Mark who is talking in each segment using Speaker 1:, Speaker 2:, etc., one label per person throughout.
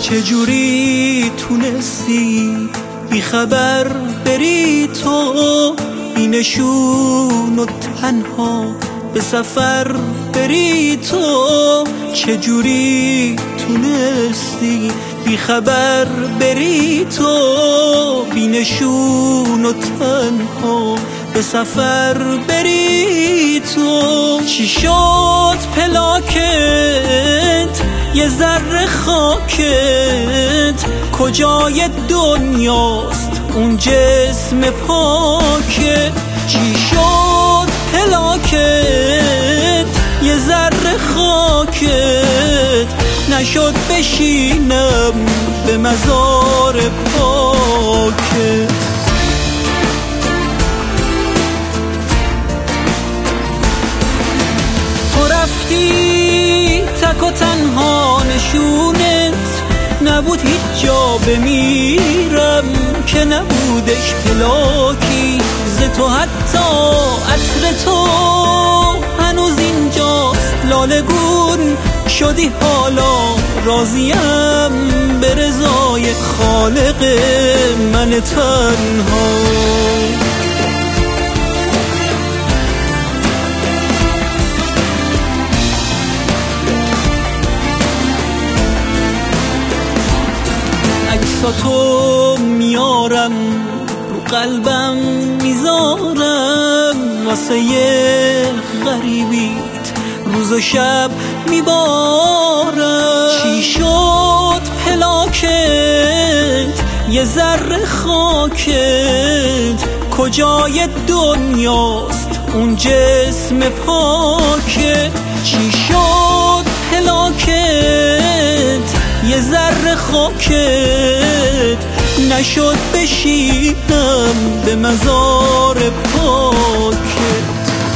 Speaker 1: چجوری تونستی بی خبر بری تو، بی نشون و تنها به سفر بری تو؟ چجوری تونستی بی خبر بری تو، بی نشون و تنها به سفر بری تو؟ چی شد پلاکت یه ذره خاکت، کجای دنیاست اون جسم پاکت؟ چی شد پلاکت یه ذره خاکت، نشد بشینم به مزار پاکت؟ تو رفتی تک و تنها، نشونت نبود هیچ جا بمیرم که نبودش پلاکی ز تو، حتی عطر تو هنوز اینجاست لاله‌گون شدی حالا راضیم به رضای خالق من تنها. عکساتو میارم رو قلبم میذارم، واسه یه غریبیت روز و شب میبارم. چی شد پلاکت یه ذره خاکت، کجای دنیاست اون جسم پاکت؟ چی شد پلاکت یه ذره خاکت، نشد بشینم به مزار پاکت؟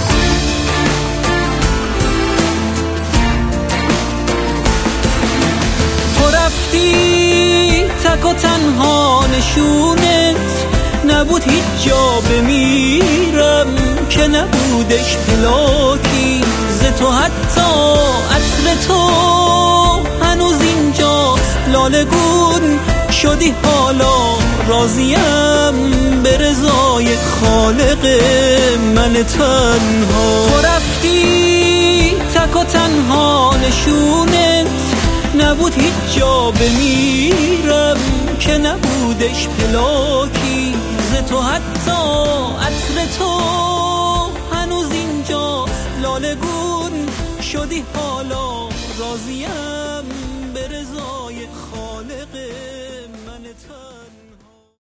Speaker 1: تو رفتی تک و تنها، نشونت نبود هیچ جا بمیرم که نبودش پلاکی ز تو، حتی عطر تو هنوز اینجاست لاله‌گون شدی حالا راضیم به رضای خالق من تنها. تو رفتی تک و تنها، نشونت نبود هیچ جا بمیرم که نبودش پلاکی ز تو، حتی عطر تو هنوز اینجاست لاله‌گون شدی حالا راضیم